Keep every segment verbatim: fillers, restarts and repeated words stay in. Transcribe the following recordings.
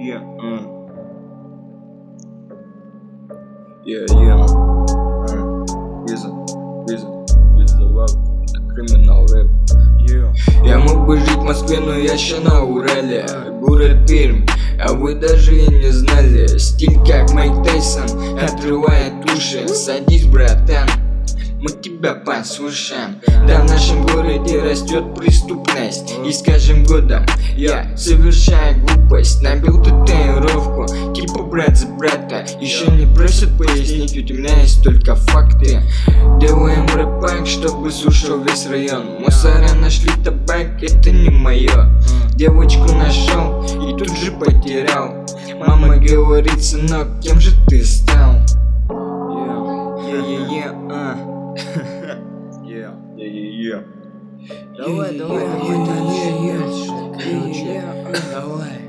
yeah, uh. Yeah, yeah, uh. Виза, виза, виза за лав, это криминал рэп. Yeah. Я мог бы жить в Москве, но я ща на Урале. Город Пермь, а вы даже и не знали. Стиль как Майк Тайсон, отрывает уши. Садись, братан, мы тебя послушаем. Да, в нашем городе растет преступность. И с каждым годом я совершаю глупость. Набил татуировку, типа брат за брата. Еще не просят пояснить, ведь у меня есть только факты. Делаем рэп, чтобы слушал весь район. Мусора нашли табак, это не мое. Девочку нашел и тут же потерял. Мама говорит: сынок, кем же ты стал? Yeah, uh. Yeah, yeah, yeah. Давай, давай, давай.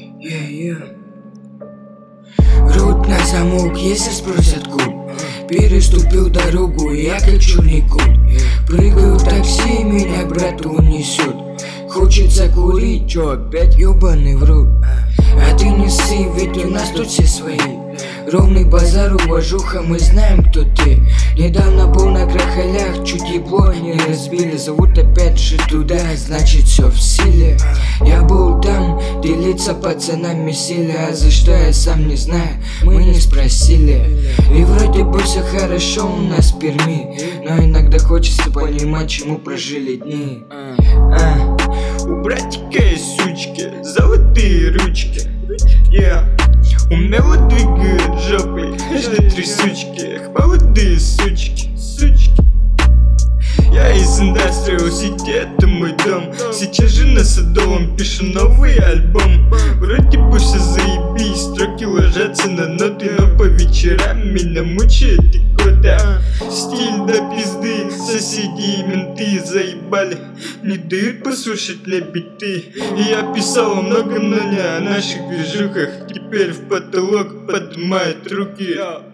Рот на замок, если спросят кум. Переступил дорогу, я как черный кум. Прыгаю в такси, меня брату унесет. Хочется курить, чё опять ёбаный в рот? А ты не ссы, ведь у нас тут все свои. Ровный базар, уважуха, мы знаем, кто ты. Недавно был на крахалях, чуть ебло не разбили. Зовут опять же туда, значит все в силе. Я был там, делиться пацанами силе. А за что я сам не знаю, мы не спросили. И вроде бы все хорошо у нас в Перми, но иногда хочется понимать, чему прожили дни. а. У братика есть сучки, золотые ручки. Yeah. Умело двигают жопой, ждут три сучки. Молодые сучки, сучки. Я из Industrial City, это мой дом. Сейчас же на Садовом пишу новый альбом. Вроде бы все заебись, строки ложатся на ноты, но по вечерам меня мучает икота. Стиль до пизды, соседи и менты заебали, не дают послушать на биты. И я писал о многом, но не о наших движухах. Теперь в потолок поднимают руки.